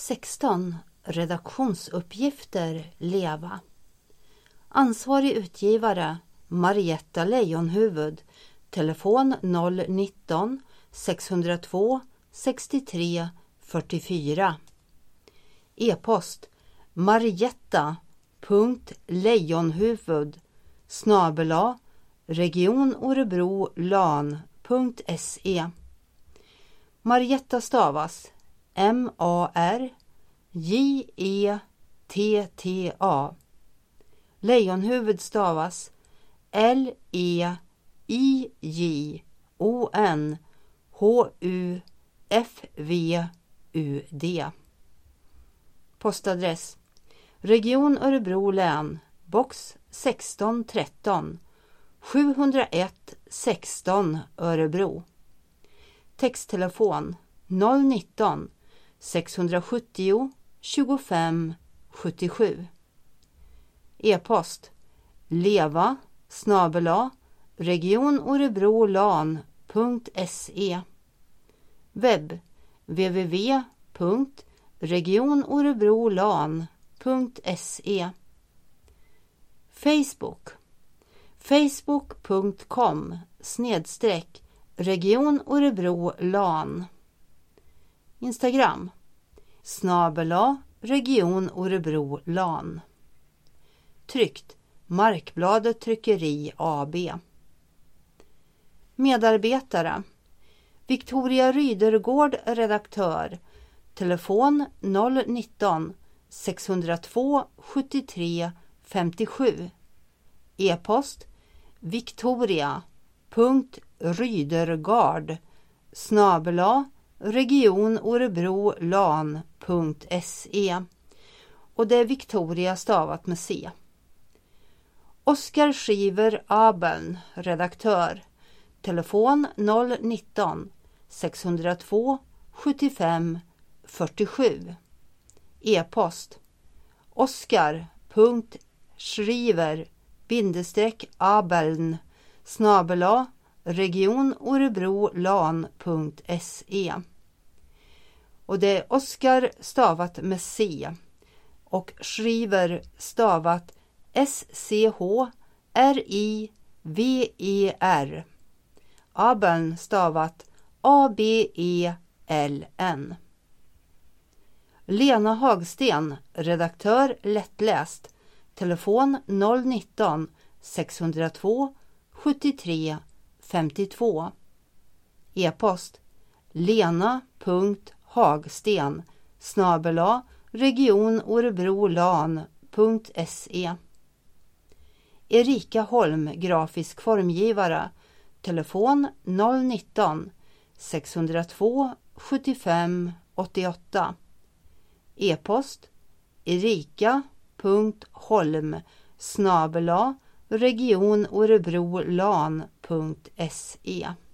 16. Redaktionsuppgifter leva. Ansvarig utgivare Marietta Lejonhufvud. Telefon 019 602 63 44. E-post marietta.lejonhufvud@regionorebrolan.se. Marietta stavas Marjetta. Lejonhufvud stavas Lejonhufvud. Postadress Region Örebro län, box 1613 701 16 Örebro. Texttelefon 019 670 25 77. E-post leva@regionorebrolan.se. Webb www.regionorebrolan.se. Facebook facebook.com/regionorebrolan. Instagram @regionorebrolan. Tryckt Markbladet Tryckeri AB. Medarbetare Victoria Rydergård, redaktör. Telefon 019 602 73 57. E-post victoria.rydergard@regionorebrolan.se. Och det är Victoria stavat med C. Oskar Schiver Abeln, redaktör. Telefon 019 602 75 47. E-post oskar.schriver_regionorebrolan.se. Och det är Oskar stavat med C och Schriver stavat SCHRIVER. Abeln stavat ABELN. Lena Hagsten, redaktör lättläst. Telefon 019 602 73 52. E-post lena.hagsten@regionorebrolan.se. Erika Holm, grafisk formgivare. Telefon 019 602 75 88. E-post erika.holm@regionorebrolan.se.